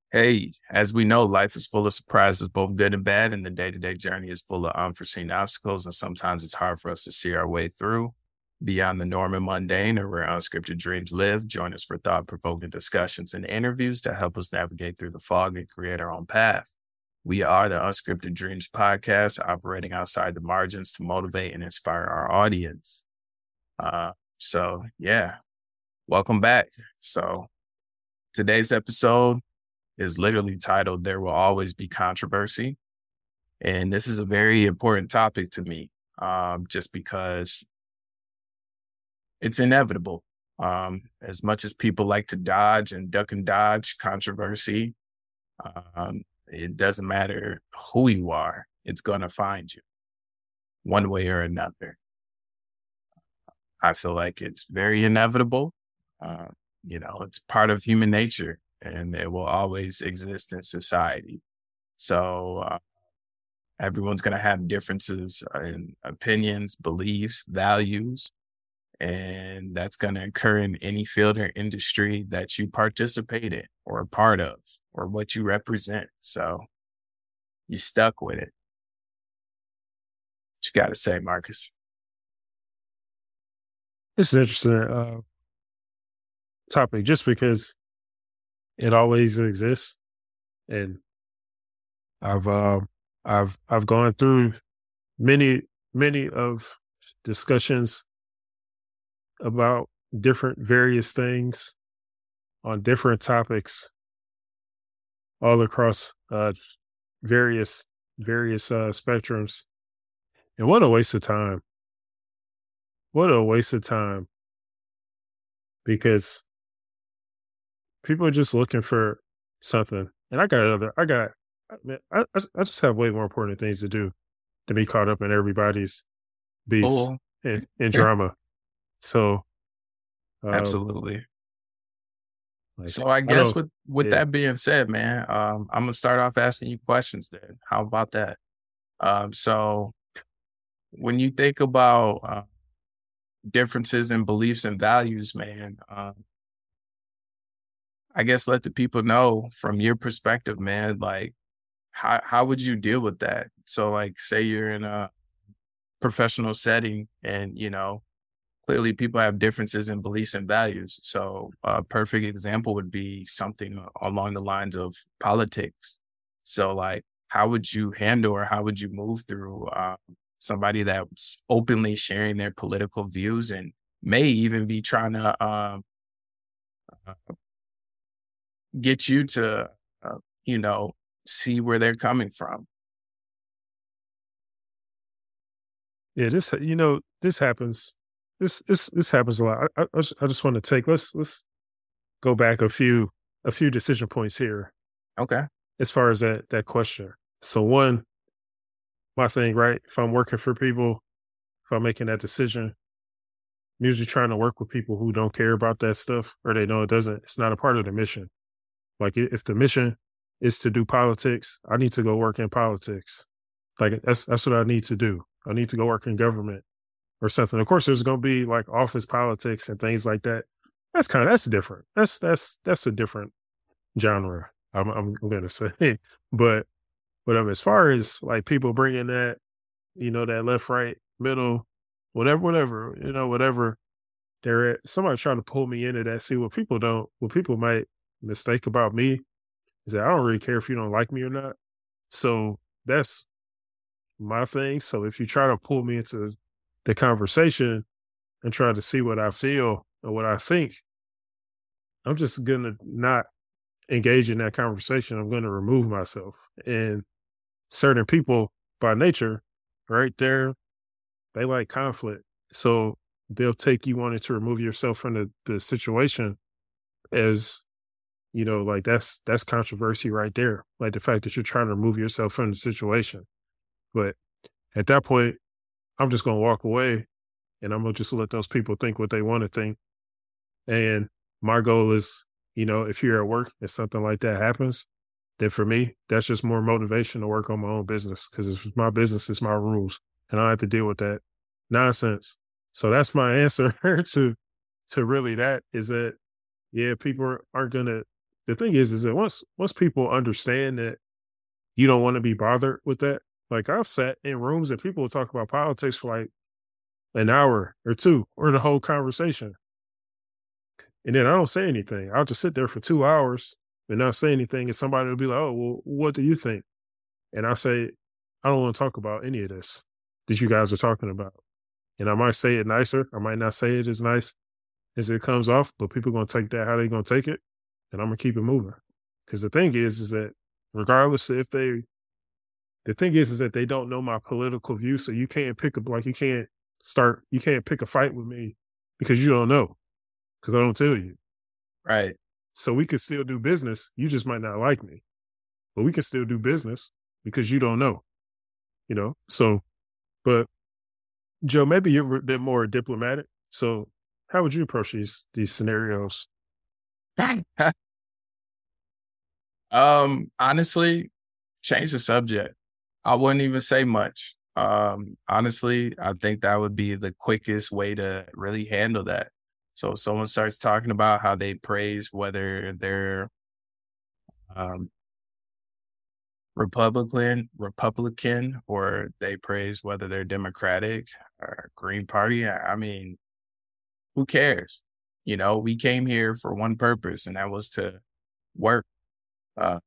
Hey, as we know, life is full of surprises, both good and bad, and the day-to-day journey is full of unforeseen obstacles, and sometimes it's hard for us to see our way through. Beyond the norm and mundane, or where unscripted dreams live, join us for thought-provoking discussions and interviews to help us navigate through the fog and create our own path. We are the Unscripted Dreams podcast, operating outside the margins to motivate and inspire our audience. Yeah, welcome back. So today's episode is literally titled There Will Always Be Controversy. And this is a very important topic to me, just because it's inevitable. As much as people like to dodge and duck and dodge controversy, it doesn't matter who you are, it's going to find you one way or another. I feel like it's very inevitable. It's part of human nature and it will always exist in society. So everyone's going to have differences in opinions, beliefs, values, and that's going to occur in any field or industry that you participate in or a part of or what you represent. So you stuck with it. What you got to say, Marcus? It's an interesting topic just because it always exists, and I've uh, I've gone through many of discussions about different various things on different topics all across various spectrums. And what a waste of time! What a waste of time because people are just looking for something. And I just have way more important things to do than be caught up in everybody's beefs Oh, and drama. So, um, absolutely. like, So I I guess don't, with yeah, that being said, man, I'm gonna start off asking you questions then. How about that? So when you think about differences in beliefs and values, man, I guess let the people know from your perspective, man, like how would you deal with that? So like say you're in a professional setting and clearly people have differences in beliefs and values. So a perfect example would be something along the lines of politics. So like how would you handle or how would you move through somebody that's openly sharing their political views and may even be trying to get you to, uh, you know, see where they're coming from. yeah, this happens. This happens a lot. I just want to take let's go back a few decision points here Okay. as far as that question. So one, my thing, right? If I'm working for people, if I'm making that decision, I'm usually trying to work with people who don't care about that stuff or they know it's not a part of the mission. Like if the mission is to do politics, I need to go work in politics. Like that's what I need to do. I need to go work in government or something. Of course, there's going to be like office politics and things like that. That's different. That's a different genre. I'm going to say, but as far as like people bringing that, that left, right, middle, whatever, whatever they're at, somebody trying to pull me into that. See what people might mistake about me is that I don't really care if you don't like me or not. So that's my thing. So if you try to pull me into the conversation and try to see what I feel or what I think, I'm just gonna not engage in that conversation. I'm gonna remove myself. And certain people by nature, right there, they like conflict. So they'll take you wanting to remove yourself from the situation as, like that's controversy right there. Like the fact that you're trying to remove yourself from the situation. But at that point, I'm just gonna walk away and I'm gonna just let those people think what they want to think. And my goal is, if you're at work and something like that happens, then for me, that's just more motivation to work on my own business because it's my business, it's my rules, and I don't have to deal with that nonsense. So that's my answer to really that is that yeah, people aren't gonna the thing is that once people understand that you don't want to be bothered with that, like I've sat in rooms that people will talk about politics for like an hour or two or the whole conversation. And then I don't say anything. I'll just sit there for 2 hours and not say anything. And somebody will be like, oh, well, what do you think? And I say, I don't want to talk about any of this that you guys are talking about. And I might say it nicer. I might not say it as nice as it comes off, but people are going to take that how they're going to take it. And I'm going to keep it moving. Because the thing is that regardless if they, the thing is that they don't know my political view. So you can't pick up, like, you can't pick a fight with me because you don't know, because I don't tell you. Right. So we could still do business. You just might not like me, but we can still do business because you don't know, So, but Joe, maybe you're a bit more diplomatic. So how would you approach these scenarios? Honestly, change the subject. I wouldn't even say much. Honestly, I think that would be the quickest way to really handle that. So if someone starts talking about how they praise whether they're um, Republican, or they praise whether they're Democratic or Green Party, I mean, who cares? We came here for one purpose, and that was to work, and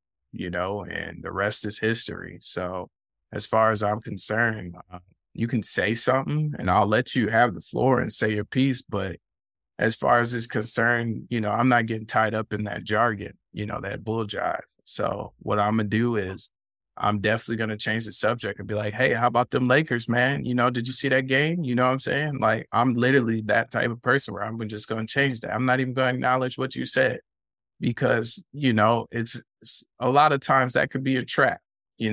the rest is history. So as far as I'm concerned, you can say something and I'll let you have the floor and say your piece. But as far as it's concerned, I'm not getting tied up in that jargon, that bull jive. So what I'm going to do is I'm definitely going to change the subject and be like, hey, how about them Lakers, man? Did you see that game? You know what I'm saying? Like, I'm literally that type of person where I'm just going to change that. I'm not even going to acknowledge what you said because, it's a lot of times that could be a trap,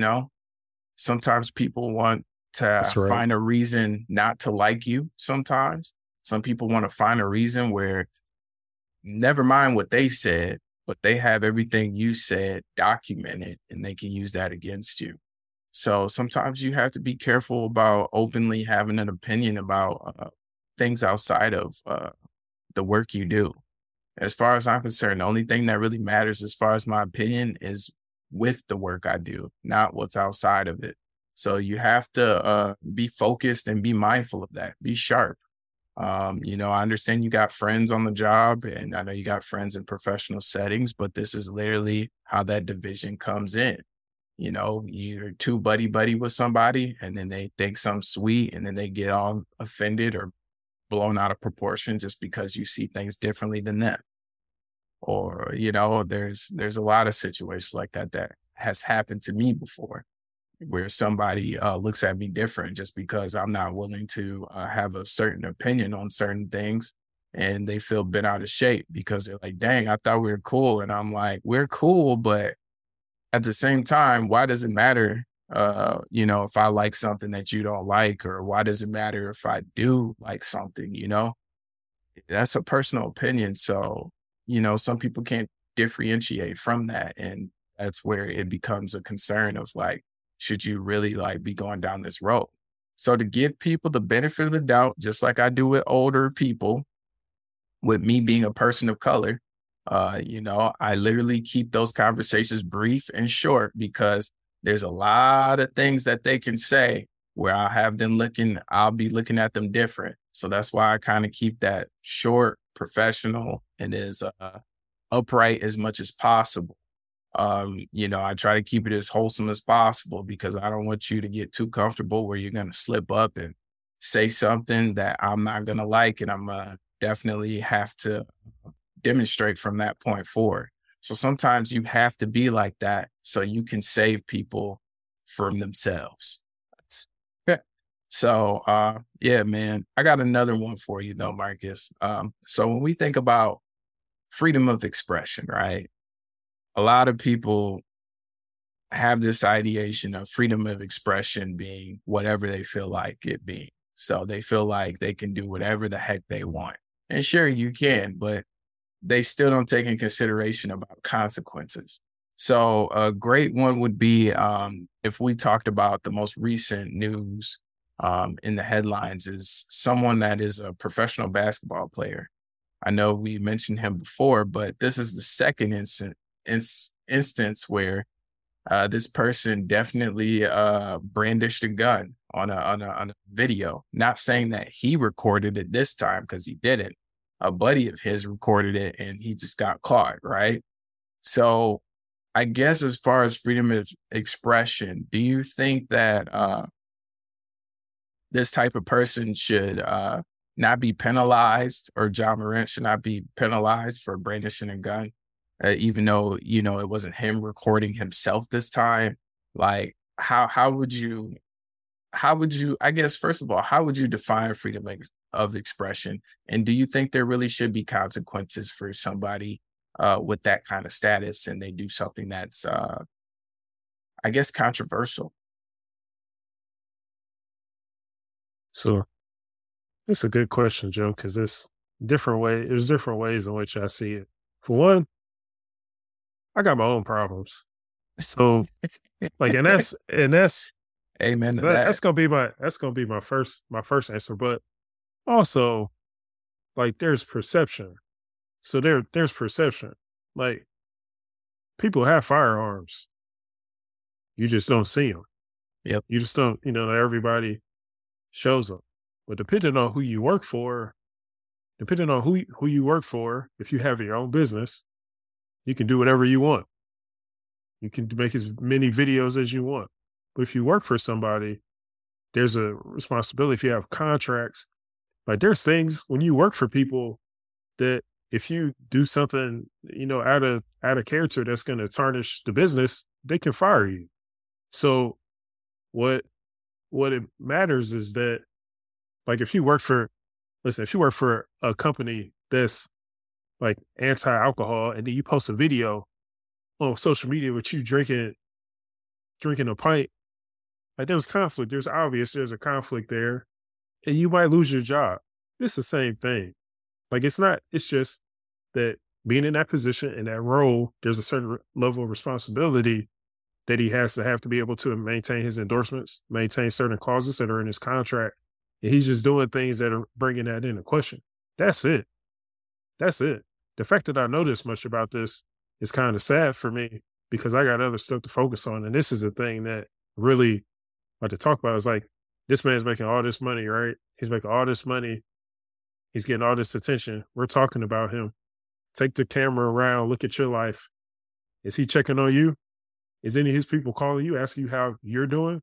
Sometimes people want to That's right. find a reason not to like you sometimes. Some people want to find a reason where, never mind what they said, but they have everything you said documented and they can use that against you. So sometimes you have to be careful about openly having an opinion about things outside of the work you do. As far as I'm concerned, the only thing that really matters as far as my opinion is with the work I do, not what's outside of it. So you have to be focused and be mindful of that. Be sharp. I understand you got friends on the job and I know you got friends in professional settings, but this is literally how that division comes in. You're too buddy with somebody and then they think something sweet and then they get all offended or blown out of proportion just because you see things differently than them. Or, there's a lot of situations like that has happened to me before where somebody looks at me different just because I'm not willing to have a certain opinion on certain things. And they feel bent out of shape because they're like, dang, I thought we were cool. And I'm like, we're cool. But at the same time, why does it matter, if I like something that you don't like, or why does it matter if I do like something, That's a personal opinion. So, some people can't differentiate from that. And that's where it becomes a concern of like, should you really be going down this road? So to give people the benefit of the doubt, just like I do with older people, with me being a person of color, I literally keep those conversations brief and short because there's a lot of things that they can say where I'll be looking at them different. So that's why I kind of keep that short, professional, and as upright as much as possible. I try to keep it as wholesome as possible because I don't want you to get too comfortable where you're going to slip up and say something that I'm not going to like. And I'm definitely have to demonstrate from that point forward. So sometimes you have to be like that so you can save people from themselves. So, yeah, man, I got another one for you though, Marcus. So when we think about freedom of expression, right? A lot of people have this ideation of freedom of expression being whatever they feel like it being. So they feel like they can do whatever the heck they want. And sure, you can, but they still don't take in consideration about consequences. So a great one would be if we talked about the most recent news in the headlines is someone that is a professional basketball player. I know we mentioned him before, but this is the second instance where this person definitely brandished a gun on a video. Not saying that he recorded it this time, because he didn't. A buddy of his recorded it and he just got caught, right? So I guess as far as freedom of expression, do you think that this type of person should not be penalized, or Ja Morant should not be penalized for brandishing a gun, even though, it wasn't him recording himself this time? Like, how would you, I guess, first of all, how would you define freedom of expression? And do you think there really should be consequences for somebody with that kind of status and they do something that's, I guess, controversial? So it's a good question, Joe, because there's different ways in which I see it. For one, I got my own problems. So like, and that's Amen to so that, that. that's gonna be my first answer. But also, like, there's perception. So there's perception. Like, people have firearms. You just don't see them. Yep. You just don't, not everybody shows them. But depending on who you work for, if you have your own business, you can do whatever you want. You can make as many videos as you want. But if you work for somebody, there's a responsibility. If you have contracts, like, there's things when you work for people that if you do something, out of character that's going to tarnish the business, they can fire you. So what it matters is that, like, if you work for a company that's like anti-alcohol, and then you post a video on social media with you drinking a pint, like, there's conflict. There's a conflict there, and you might lose your job. It's the same thing. Like, it's just that being in that position, in that role, there's a certain level of responsibility that he has to be able to maintain his endorsements, maintain certain clauses that are in his contract. And he's just doing things that are bringing that into question. That's it. The fact that I know this much about this is kind of sad for me, because I got other stuff to focus on. And this is a thing that really I like to talk about. Is like, this man's making all this money, right? He's making all this money. He's getting all this attention. We're talking about him. Take the camera around, look at your life. Is he checking on you? Is any of his people calling you, asking you how you're doing?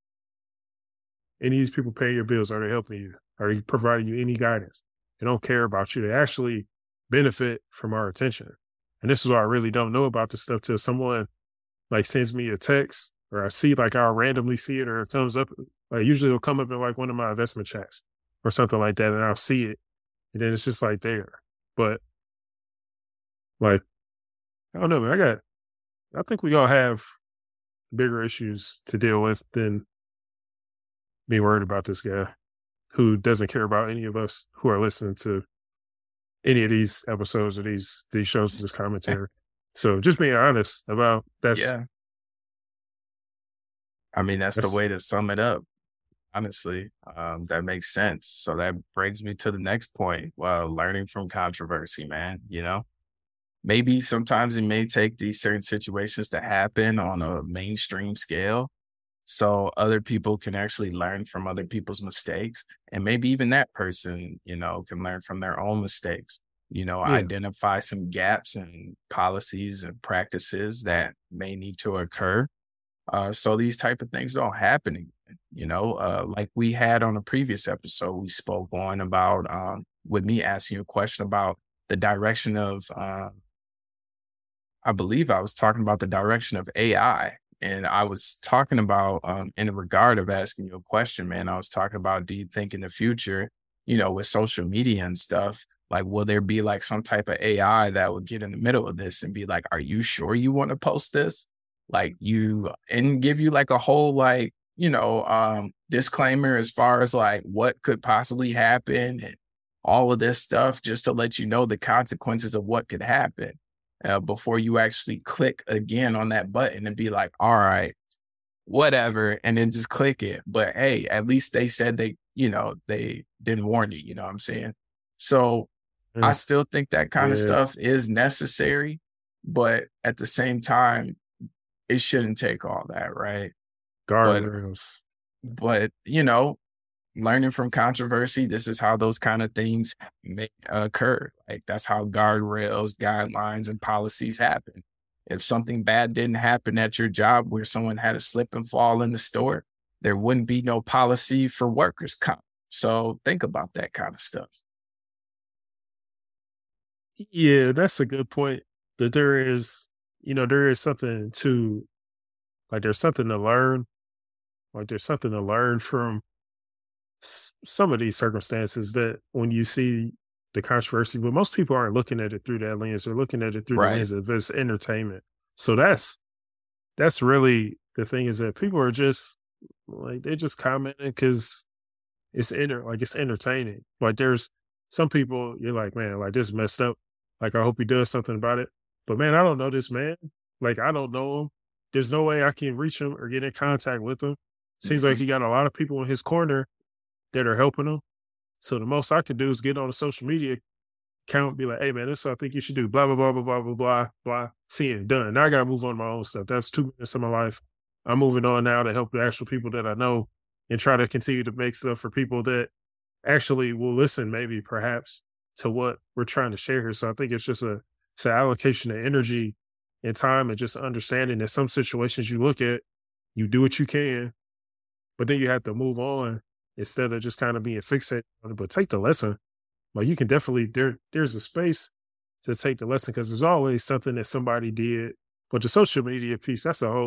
Any of these people paying your bills? Are they helping you? Are they providing you any guidance? They don't care about you. They actually benefit from our attention. And this is what I really don't know about this stuff till someone, like, sends me a text, or I see, like, I'll randomly see it, or it comes up. Like, usually it'll come up in, like, one of my investment chats or something like that, and I'll see it. And then it's just, like, there. But, like, I don't know, man. I think we all have bigger issues to deal with than being worried about this guy who doesn't care about any of us who are listening to any of these episodes or these shows, this commentary. So just being honest about that. Yeah. I mean, that's the way to sum it up. Honestly, that makes sense. So that brings me to the next point. Well, learning from controversy, man, maybe sometimes it may take these certain situations to happen on a mainstream scale, so other people can actually learn from other people's mistakes. And maybe even that person, can learn from their own mistakes, identify some gaps in policies and practices that may need to occur. So these type of things don't happen again. Like we had on a previous episode, we spoke on about, with me asking you a question about the direction of, I believe I was talking about the direction of AI. And I was talking about, in the regard of asking you a question, man, I was talking about, do you think in the future, with social media and stuff, like, will there be like some type of AI that would get in the middle of this and be like, are you sure you want to post this? Like, and give you like a whole, like, disclaimer as far as like what could possibly happen and all of this stuff, just to let you know the consequences of what could happen. Before you actually click again on that button and be like, all right, whatever, and then just click it. But hey, at least they said they didn't warn you, you know what I'm saying? So I still think that kind of stuff is necessary. But at the same time, it shouldn't take all that, right? But Guardrails. but learning from controversy, this is how those kind of things may occur. Like that's how guardrails, guidelines, and policies happen. If something bad didn't happen at your job where someone had a slip and fall in the store, there wouldn't be no policy for workers' comp. So think about that kind of stuff. Yeah, that's a good point. That there is something to like. There's something to learn. Like there's something to learn from some of these circumstances that when you see the controversy, but most people aren't looking at it through that lens. They're looking at it through the Right. lens of it's entertainment. So that's really the thing is that people are just like they're just commenting because it's entertaining. Like there's some people you're like, man, like this is messed up. Like I hope he does something about it. But man, I don't know this man. Like I don't know him. There's no way I can reach him or get in contact with him. Seems like Mhm. he got a lot of people in his corner that are helping him. So the most I could do is get on a social media account, be like, hey man, this is what I think you should do. Blah, blah, blah, blah, blah, blah, blah, blah. See it done. Now I gotta move on to my own stuff. That's 2 minutes of my life. I'm moving on now to help the actual people that I know and try to continue to make stuff for people that actually will listen, maybe perhaps, to what we're trying to share here. So I think it's an allocation of energy and time and just understanding that some situations you look at, you do what you can, but then you have to move on instead of just kind of being fixated on it. But take the lesson. Like you can definitely there's a space to take the lesson because there's always something that somebody did. But the social media piece,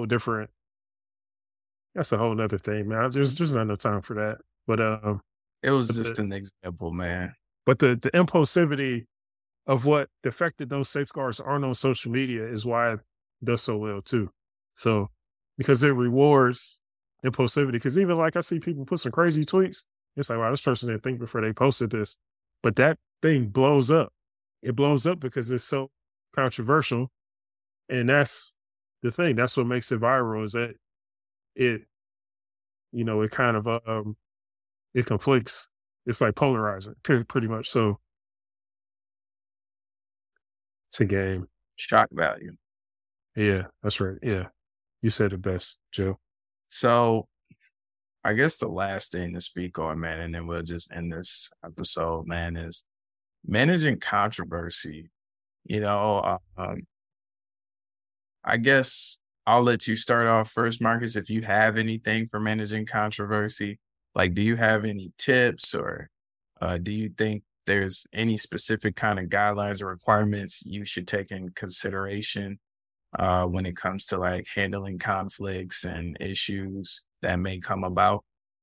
that's a whole nother thing, man. There's just not enough time for that. But It was but the just an example, man. the impulsivity of what the fact that those safeguards aren't on social media is why it does so well too. So because it rewards impulsivity. Because even like I see people put some crazy tweets, it's like, wow, this person didn't think before they posted this. But that thing blows up. It blows up because it's so controversial. And that's the thing. That's what makes it viral is that it, it kind of it conflicts. It's like polarizing, pretty much. So it's a game. Shock value. Yeah, that's right. Yeah. You said it best, Joe. So I guess the last thing to speak on, man, and then we'll just end this episode, man, is managing controversy. You know, I guess I'll let you start off first, Marcus, if you have anything for managing controversy. Like, do you have any tips or do you think there's any specific kind of guidelines or requirements you should take in consideration when it comes to like handling conflicts and issues that may come about?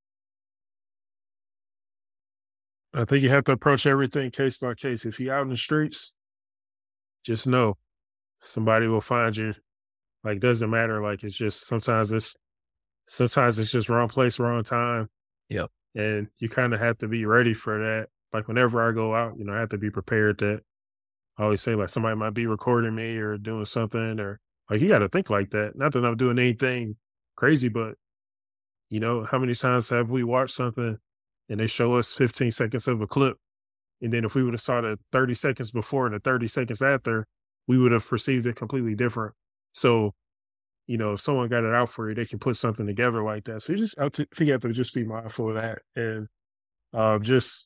I think you have to approach everything case by case. If you're out in the streets, just know somebody will find you. Like, doesn't matter. Like, it's just sometimes it's just wrong place, wrong time. Yep. And you kind of have to be ready for that. Like, whenever I go out, I have to be prepared that I always say, like, somebody might be recording me or doing something, or like, you got to think like that. Not that I'm doing anything crazy, but, how many times have we watched something and they show us 15 seconds of a clip? And then if we would have saw the 30 seconds before and the 30 seconds after, we would have perceived it completely different. So, if someone got it out for you, they can put something together like that. So I think you have to just be mindful of that. And just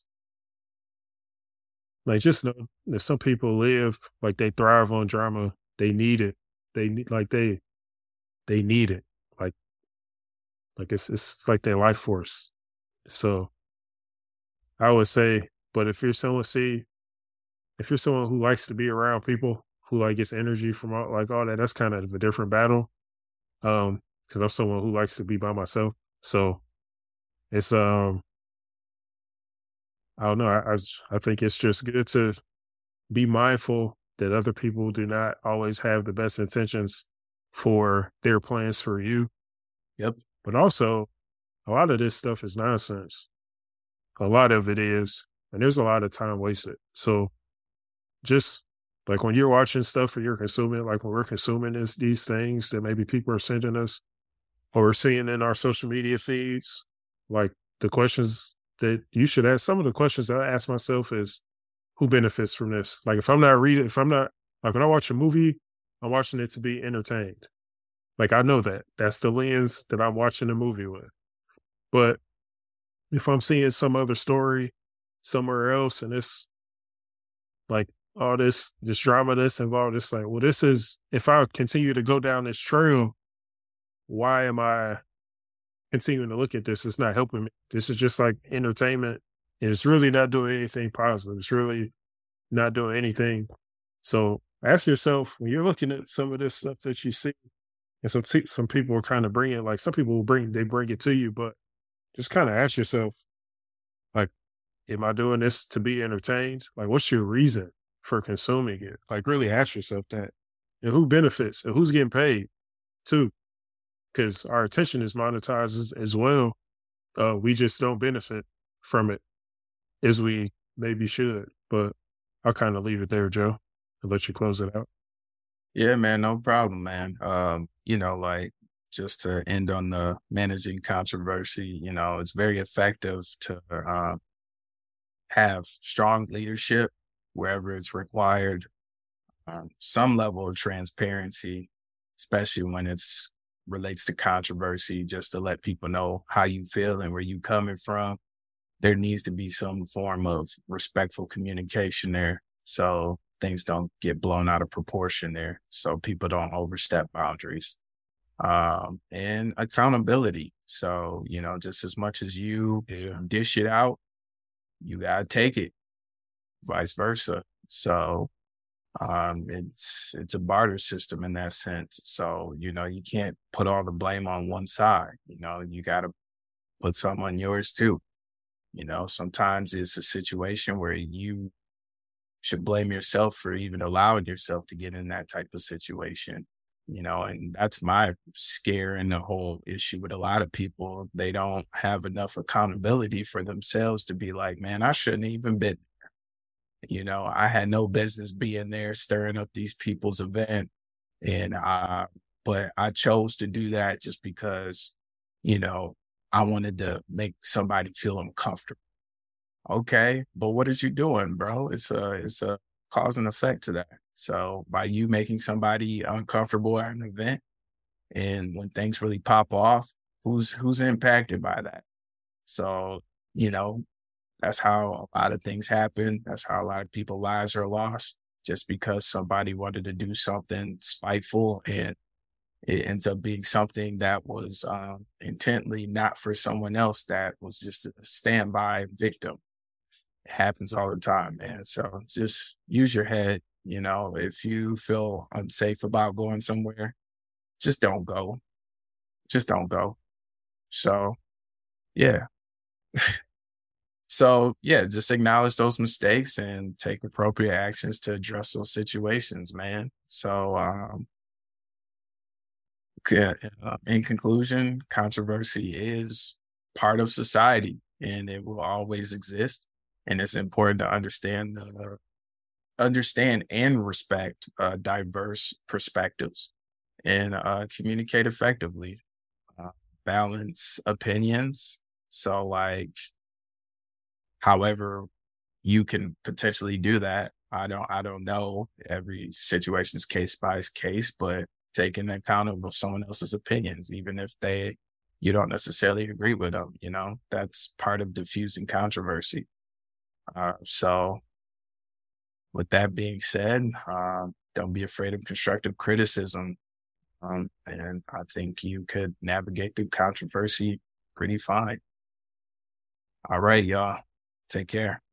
just know that some people live like they thrive on drama. They need it. They need like they need it. Like it's like their life force. So I would say, but if you're someone who likes to be around people who like gets energy from all that, that's kind of a different battle. Because I'm someone who likes to be by myself. So it's I don't know. I think it's just good to be mindful that other people do not always have the best intentions for their plans for you. Yep. But also, a lot of this stuff is nonsense. A lot of it is, and there's a lot of time wasted. So just like when you're watching stuff or you're consuming, like when we're consuming these things that maybe people are sending us or we're seeing in our social media feeds, like the questions that you should ask, some of the questions that I ask myself is who benefits from this? Like if I'm not like when I watch a movie I'm watching it to be entertained. Like I know that. That's the lens that I'm watching the movie with. But if I'm seeing some other story somewhere else and it's like all this drama that's involved, it's like, well, this is if I continue to go down this trail, why am I continuing to look at this? It's not helping me. This is just like entertainment. And it's really not doing anything positive. It's really not doing anything. So ask yourself when you're looking at some of this stuff that you see, and some people are kind of bring it, like some people will bring it to you, but just kind of ask yourself, like, am I doing this to be entertained? Like, what's your reason for consuming it? Like, really ask yourself that. And who benefits and who's getting paid too? Because our attention is monetized as well. We just don't benefit from it as we maybe should. But I'll kind of leave it there, Joe, and let you close it out. Yeah, man, no problem, man. Like just to end on the managing controversy, it's very effective to have strong leadership wherever it's required, some level of transparency, especially when it's relates to controversy, just to let people know how you feel and where you coming from. There needs to be some form of respectful communication there. So things don't get blown out of proportion there. So people don't overstep boundaries. And accountability. So, just as much as you dish it out, you gotta take it, vice versa. So it's a barter system in that sense. So, you can't put all the blame on one side. You gotta put some on yours too. Sometimes it's a situation where you should blame yourself for even allowing yourself to get in that type of situation. And that's my scare in the whole issue with a lot of people. They don't have enough accountability for themselves to be like, man, I shouldn't even been there. I had no business being there stirring up these people's event. And but I chose to do that just because, I wanted to make somebody feel uncomfortable. Okay, but what is you doing, bro? It's a cause and effect to that. So by you making somebody uncomfortable at an event, and when things really pop off, who's impacted by that? So, that's how a lot of things happen. That's how a lot of people's lives are lost just because somebody wanted to do something spiteful, and it ends up being something that was intently not for someone else, that was just a standby victim. It happens all the time, man. So just use your head. If you feel unsafe about going somewhere, just don't go. Just don't go. So, yeah. So, yeah, just acknowledge those mistakes and take appropriate actions to address those situations, man. So, in conclusion, controversy is part of society and it will always exist. And it's important to understand and respect diverse perspectives and communicate effectively, balance opinions. So like, however you can potentially do that. I don't know. Every situation's case by case, but taking account of someone else's opinions, even if you don't necessarily agree with them, that's part of diffusing controversy. So with that being said, don't be afraid of constructive criticism. And I think you could navigate through controversy pretty fine. All right, y'all. Take care.